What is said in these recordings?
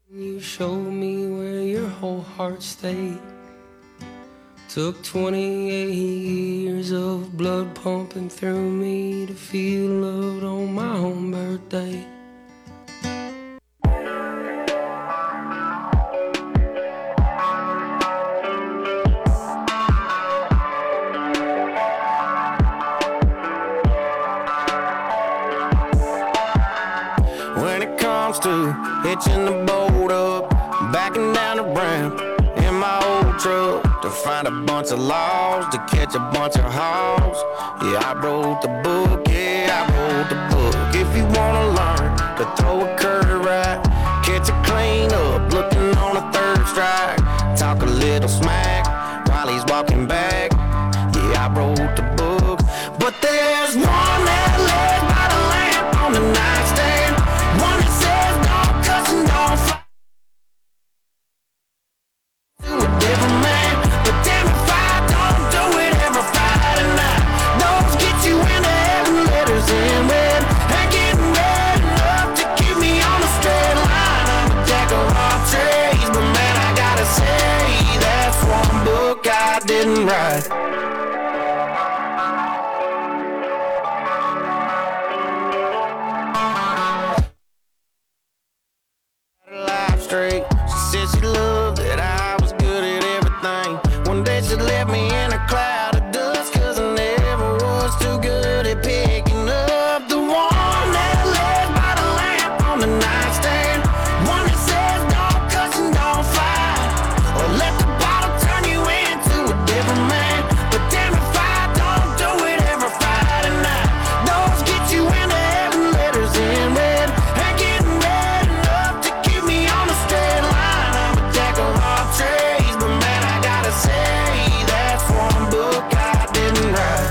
You showed me where your whole heart stayed. Took 28 years of blood pumping through me to feel loved on my own birthday. When it comes to hitching the boat up, backing down the ramp in my old truck to find a bunch of laws, to catch a bunch of hogs. Yeah, I wrote the book, yeah, I wrote the book. If you wanna learn to throw a curve right, catch a clean up, looking on a third strike, talk a little smack while he's walking back. Yeah, I wrote the book, but there's one that lays by the lamp on the nightstand, one that says don't cuss and don't fight. To a different man, but damn if I don't do it every Friday night. Those get you into heaven, letters in red, and getting red enough to keep me on a straight line. I'm a jack of all trades, but man, I gotta say that's one book I didn't write. Straight. She said she loved that I was good at everything. One day she left me in a cloud of dust, cause I never was too good at picking up. The one that lays by the lamp on the nightstand, one that says don't cuss and don't fight, or let the bottle turn you into a different man. But damn if I don't do it every Friday night. Those get you into heaven, letters in red, and getting red enough to keep me on a straight line. I'm a jack of all trades, but man, I gotta say that's one book I didn't write.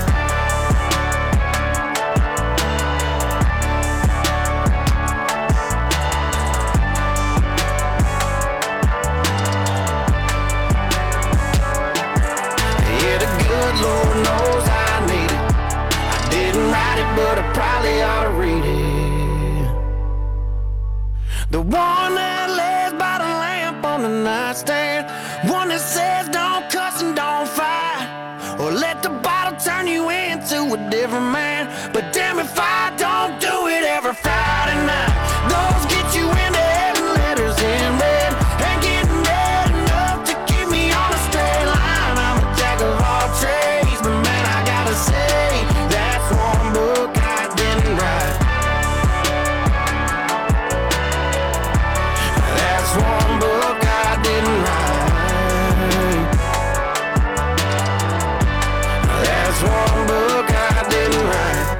Yeah, the good Lord knows I need it. I didn't write it, but I probably ought to read it. The one that lays by the lamp on the nightstand, one that says don't cuss and don't fight, or let the bottle turn you into a different man. But damn if I don't do it every Friday night. Those get you into heaven, letters in red, and getting red enough to keep me on a straight line. I'm a jack of all trades, but man, I gotta say that's one book I didn't write. That's one book I didn't write. That's one book I didn't write.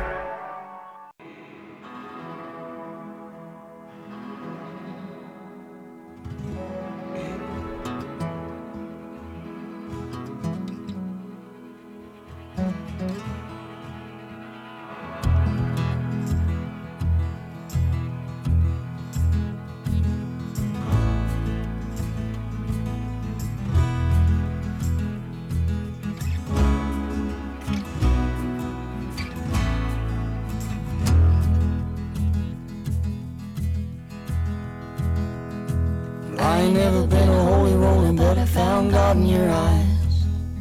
I ain't never been a holy roller, but I found God in your eyes.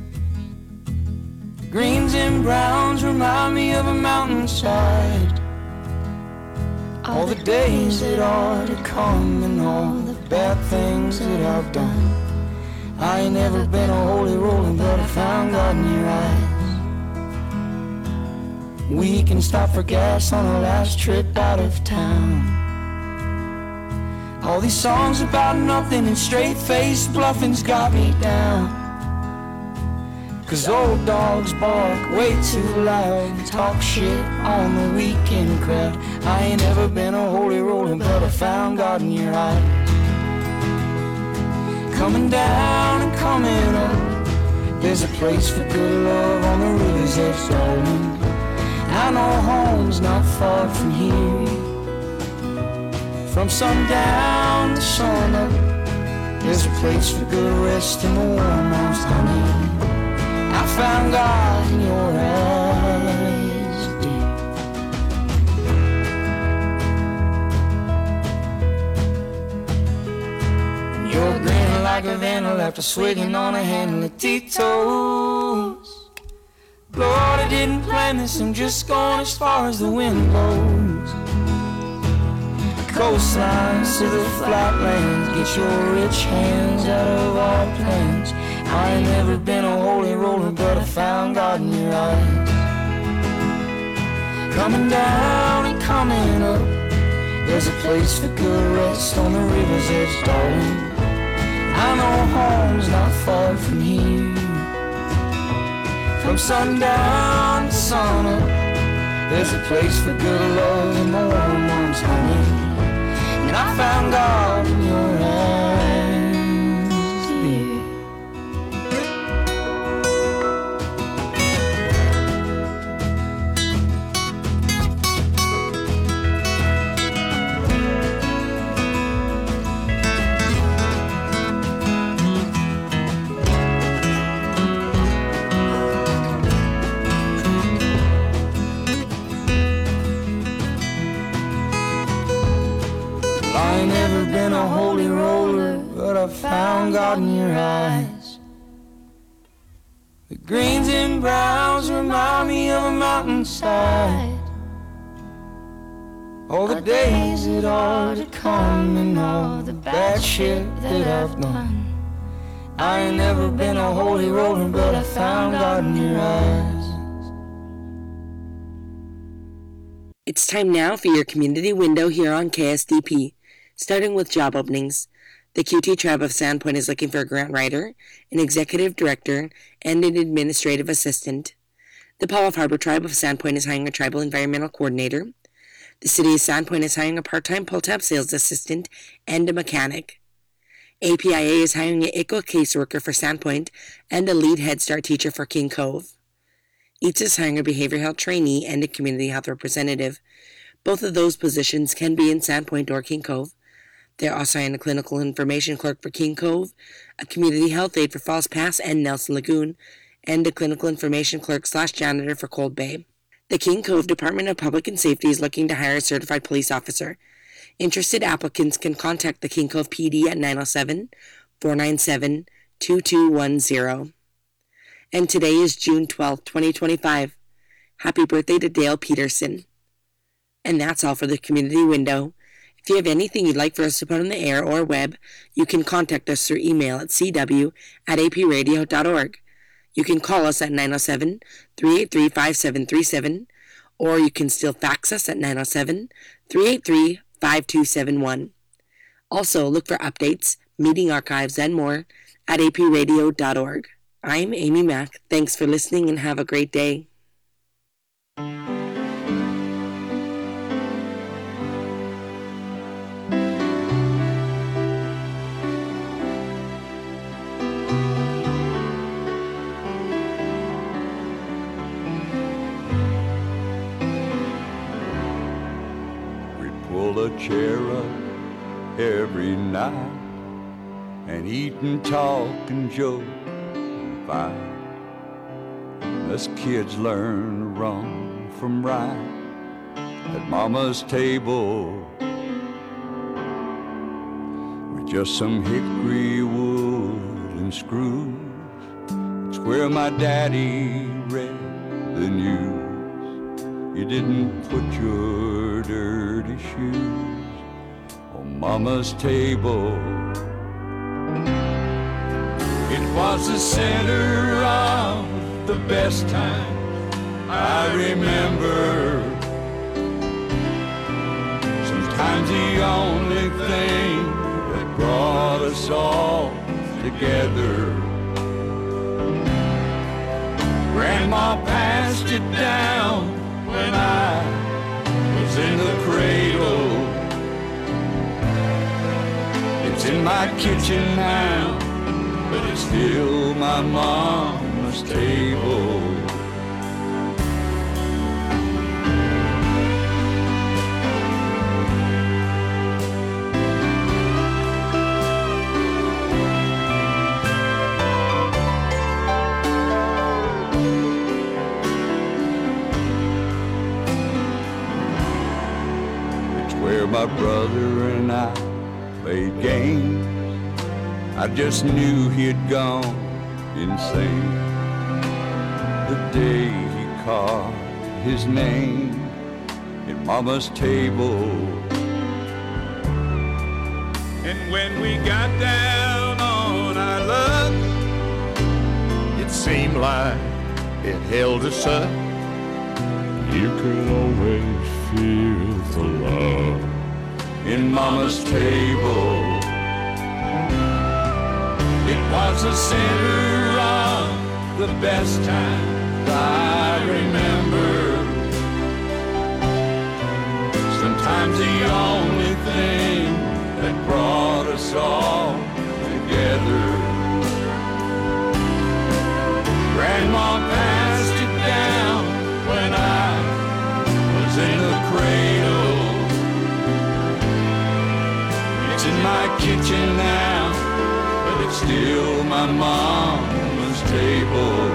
Greens and browns remind me of a mountainside. All the days that are to come and all the bad things that I've done. I ain't never been a holy roller, but I found God in your eyes. We can stop for gas on our last trip out of town. All these songs about nothing and straight-faced bluffing's got me down. Cause old dogs bark way too loud and talk shit on the weekend crowd. I ain't never been a holy roller, but I found God in your eyes. Coming down and coming up, there's a place for good love on the river's edge, darling. I know home's not far from here. From sundown to sun up, there's a place for good rest in the warm house, honey. I found God in your eyes, dear. back of Vanna after swigging on a handle of Tito's. Lord, I didn't plan this, I'm just going as far as the wind blows. Coastlines to the flatlands, get your rich hands out of our plans. I ain't never been a holy roller, but I found God in your eyes. Coming down and coming up, there's a place for good rest on the river's edge, darling. I know home's not far from here. From sundown to sunup, there's a place for good love in the warm arms, honey. And I found God in your eyes, dear. I ain't never been a holy roller, but I found God in your eyes. The greens and browns remind me of a mountainside. All the days that are to come and all the bad shit that I've done. I ain't never been a holy roller, but I found God in your eyes. It's time now for your community window here on KSDP. Starting with job openings, the QT Tribe of Sandpoint is looking for a grant writer, an executive director, and an administrative assistant. The Paul F. Harbor Tribe of Sandpoint is hiring a tribal environmental coordinator. The City of Sandpoint is hiring a part-time pull-tab sales assistant and a mechanic. APIA is hiring an ICWA caseworker for Sandpoint and a lead Head Start teacher for King Cove. EATS is hiring a behavioral health trainee and a community health representative. Both of those positions can be in Sandpoint or King Cove. They're also hiring a clinical information clerk for King Cove, a community health aide for Falls Pass and Nelson Lagoon, and a clinical information clerk/janitor for Cold Bay. The King Cove Department of Public and Safety is looking to hire a certified police officer. Interested applicants can contact the King Cove PD at 907-497-2210. And today is June 12th, 2025. Happy birthday to Dale Peterson. And that's all for the community window. If you have anything you'd like for us to put on the air or web, you can contact us through email at cw@apradio.org. You can call us at 907-383-5737, or you can still fax us at 907-383-5271. Also, look for updates, meeting archives, and more at apradio.org. I'm Amy Mack. Thanks for listening and have a great day. Pull a chair up every night and eat and talk and joke and fight. Us kids learn wrong from right at Mama's table with just some hickory wood and screws. It's where my daddy read the news. You didn't put your dirty shoes on Mama's table. It was the center of the best times I remember. Sometimes the only thing that brought us all together. Grandma passed it down when I was in the cradle. It's in my kitchen now, but it's still my mama's table. Where my brother and I played games I just knew he had gone insane the day he called his name at Mama's table. And when we got down on our luck, It seemed like it held us up. you could always feel the love in Mama's table. It was the center of the best times I remember. Sometimes the only thing that brought us all together. Grandma passed it down when I was in the cradle. It's in my kitchen now, but it's still my mama's table.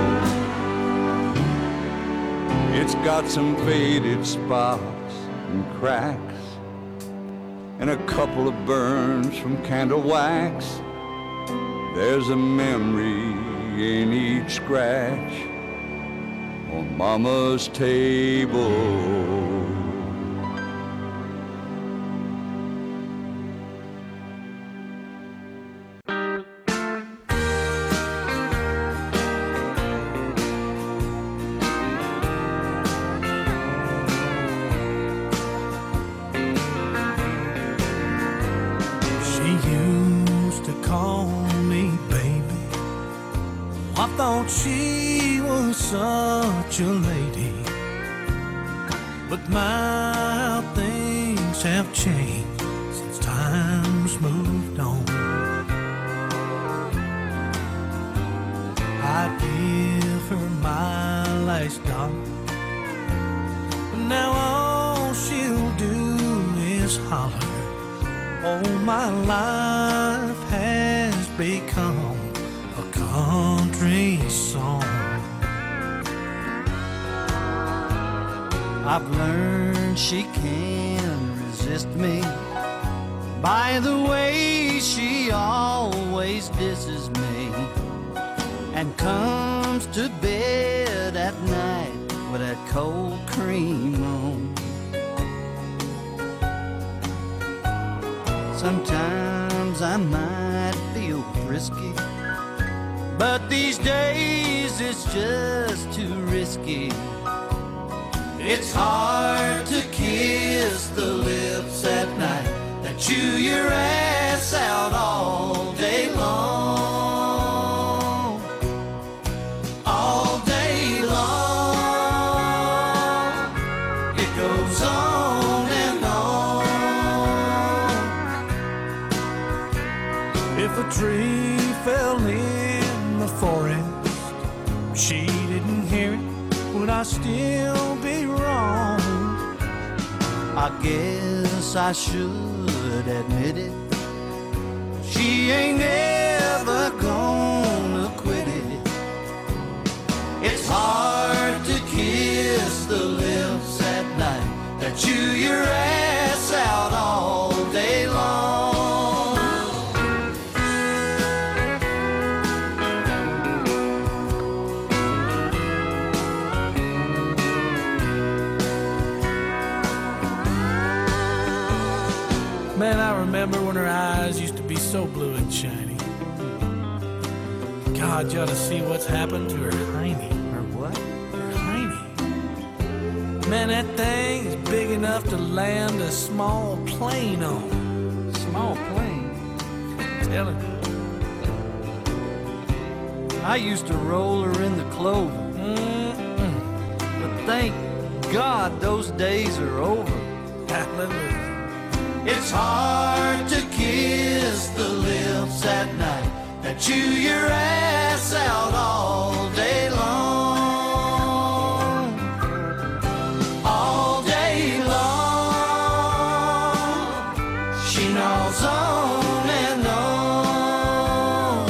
It's got some faded spots and cracks, and a couple of burns from candle wax. There's a memory in each scratch on Mama's table. She used to call me baby. I thought she was such a lady, but my things have changed since time's moved on. I'd give her my last dollar, but now all she'll do is holler. Oh, my life has become a country song. I've learned she can't resist me by the way she always disses me and comes to bed at night with that cold cream on. Sometimes I might feel frisky, but these days it's just too risky. It's hard to kiss the lips at night that chew your ass out all day long. All day long. It goes on and on. If a tree fell in the forest, she didn't hear it, would I still be wrong? I guess I should admit it. She ain't never gonna quit it. It's hard to kiss the lips at night that chew your ass out all day long. Man, I remember when her eyes used to be so blue and shiny. God, you ought to see what's happened to her hiney. Or what? Her hiney. Man, that thing is big enough to land a small plane on. Small plane. Telling you. I used to roll her in the clover. But thank God those days are over. Hallelujah. It's hard to kiss the lips at night that chew your ass out all day long. All day long. She gnaws on and on.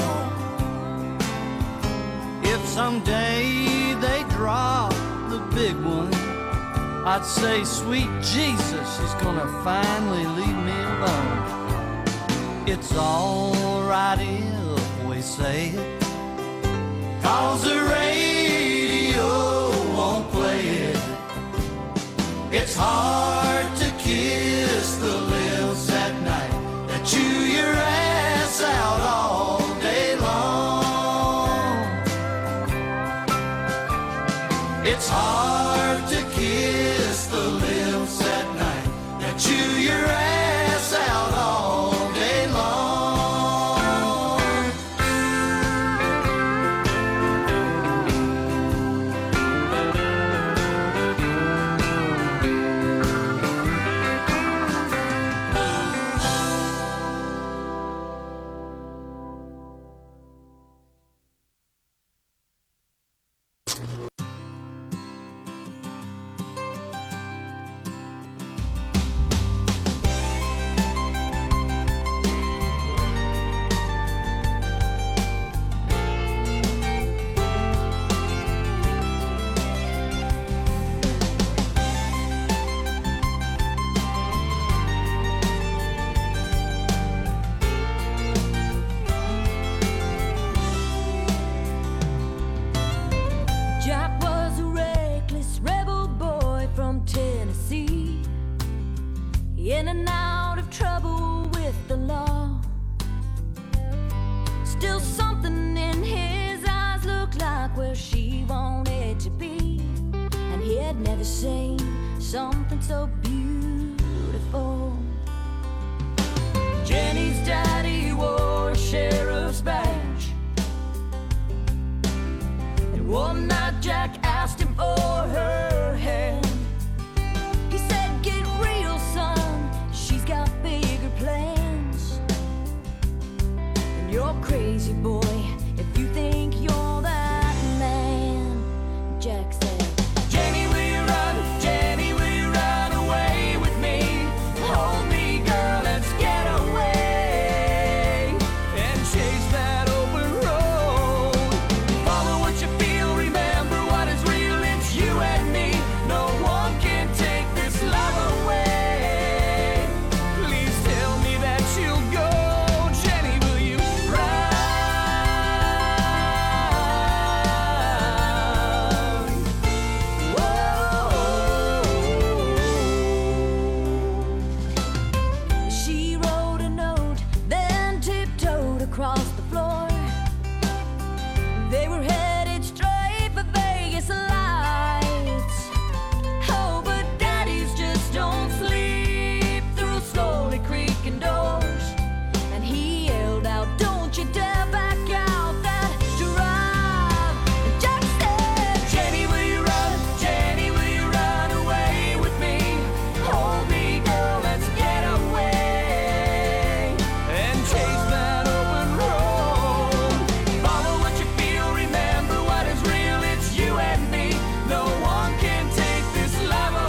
If someday they drop the big one, I'd say, sweet Jesus, she's gonna finally leave me alone. It's all right if say it, 'cause the radio won't play it. It's hard to kiss the lips at night that chew your ass out all day long. It's hard to kiss the lips at night that chew your ass out all day long. Jack was a reckless rebel boy from Tennessee, in and out of trouble with the law. Still something in his eyes looked like where she wanted to be, and he had never seen something so beautiful. Jenny's daddy wore a sheriff's badge, and one night Jack asked him for her hand. He said, "Get real, son, she's got bigger plans, and you're crazy, boy,